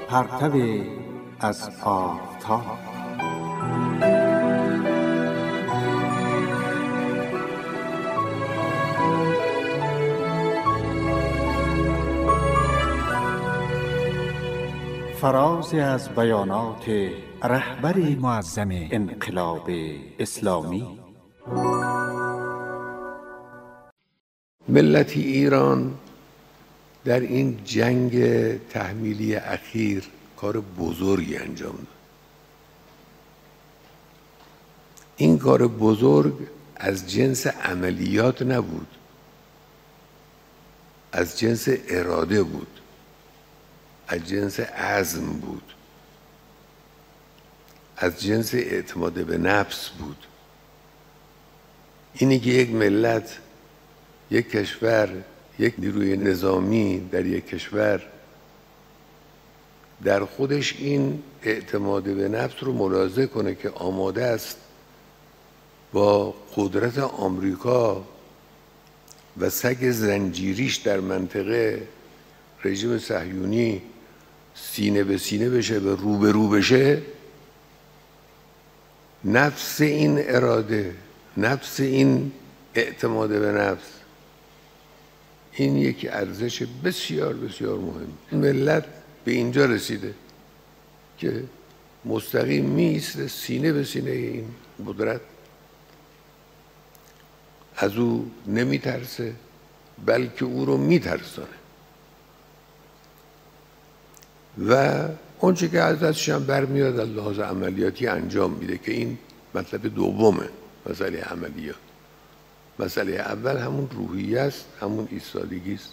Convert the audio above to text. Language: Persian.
پرتو از آفتاب. فرازی از بیانات رهبر معظم انقلاب اسلامی. ملت ایران در این جنگ تحمیلی اخیر کار بزرگی انجام داد. این کار بزرگ از جنس عملیات نبود، از جنس اراده بود، از جنس عزم بود، از جنس اعتماد به نفس بود. اینی که یک ملت، یک کشور، یک نیروی نظامی در یک کشور در خودش این اعتماد به نفس رو ملاحظه کنه که آماده است با قدرت آمریکا و سگ زنجیریش در منطقه رژیم صهیونی سینه به سینه بشه و رو به رو بشه. نفس این اراده، نفس این اعتماد به نفس، این یک ارزش بسیار بسیار مهم. ملت به اینجا رسیده که مستقیم میایسته سینه به سینه این قدرت، از او نمیترسه بلکه او رو میترسانه و اونچه که ازش هم برمیاد از لحاظ عملیاتی انجام میده که این مطلب دومه. مسئله عملیات، مسئله اول همون روحیه است، همون ایستادگی است.